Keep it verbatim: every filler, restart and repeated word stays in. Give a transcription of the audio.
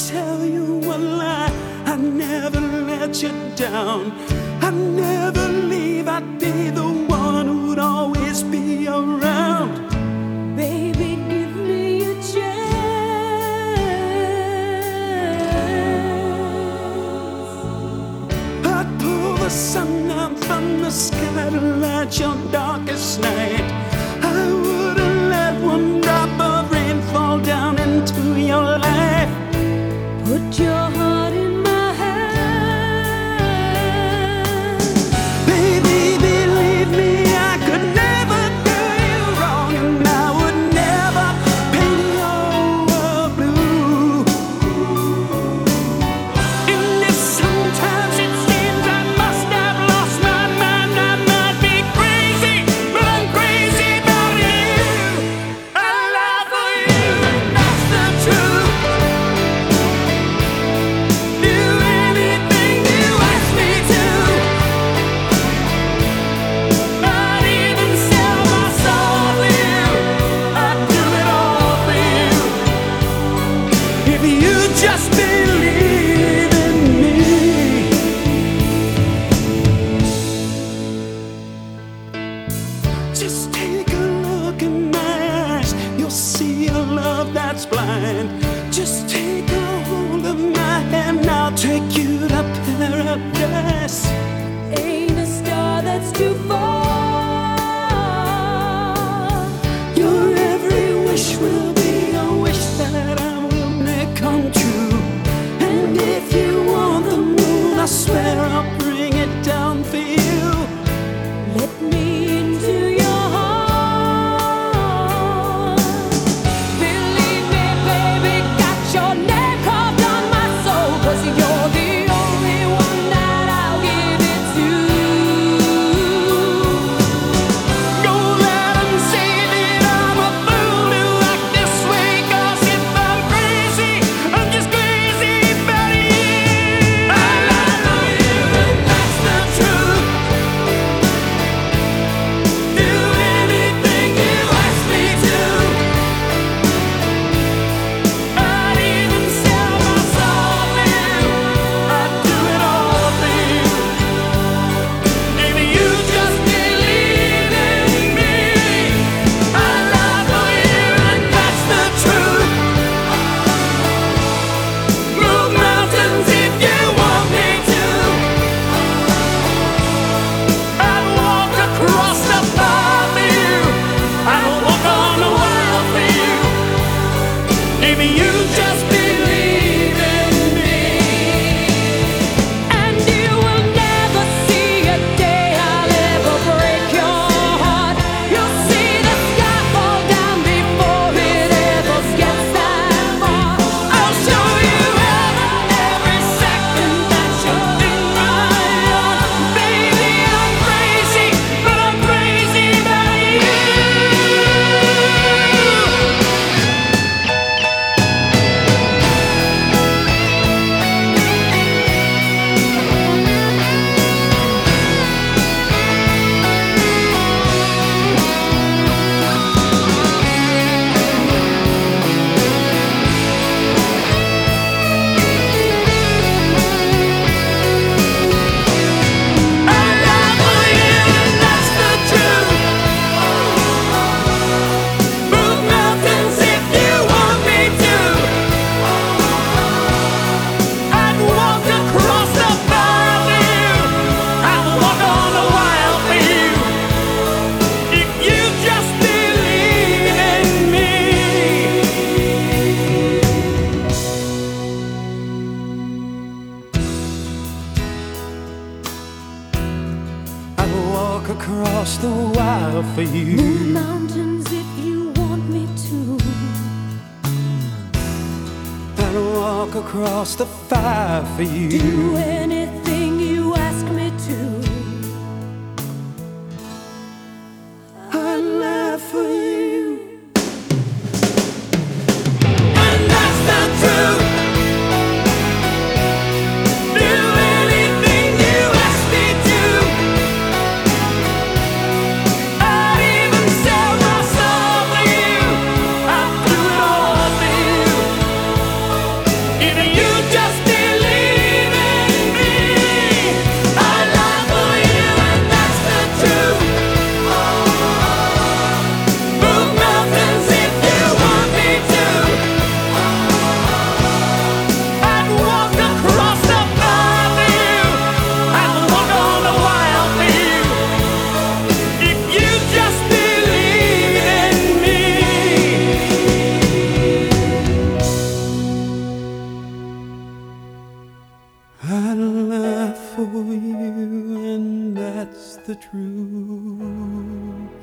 tell you a lie. I never let you down. I never leave. I'd be the one who'd always be around. Baby, give me a chance. I'd pull the sun down from the sky to light your darkest night. I wouldn't let one drop of rain fall down into your life. Put your heart in my hand. Baby, believe me, I could never do you wrong, and I would never paint your world blue. And if sometimes it seems I must have lost my mind, I might be crazy, but I'm crazy about you. I lie for you, and that's the truth. Do anything you ask me to. I'd even sell my soul for you. I'd do it all for you. If you just believe in me. Just take a look in my eyes. You'll see a love that's blind. Just take a hold of my hand. I'll take you to paradise. Ain't a star that's too far. Your every wish will be a wish that I will make come true. And if you want the moon, I swear I'll bring it down for you. Let me into your heart. Believe me, baby, got your name carved on my soul. 'Cause you're the only one that I'll give it to. Don't let 'em say that I'm a fool to act this way. 'Cause if I'm crazy, I'm just crazy about you. I lie for you, and that's the truth. Do anything you ask me to. I'd even sell my soul for you. I'd do it all for you. Maybe you just believe in me. I lie for you, and that's the truth. Move mountains if you want me to. I'd walk across the fire for you. I'd walk on the wild for you. Maybe you just believe in me. And you will never see a day I'll ever break your heart. You'll see the sky fall down before it ever gets that far. I'll show you heaven every second that you're in my heart. Baby, I'm crazy, but I'm crazy about you. I lie for you, and that's the truth. Move mountains if you want me to. I'd walk across the fire for you. I'd walk on the wild for you. If you just believe in me. I'd walk across the wild for you. Move mountains if you want me to. I'd walk across the fire for you. Do anything you ask me to. I'd lie for you. And that's the truth. Do anything you ask me to. I'd even sell my soul for you. I'd do it all for you. If you laugh for you, and that's the truth.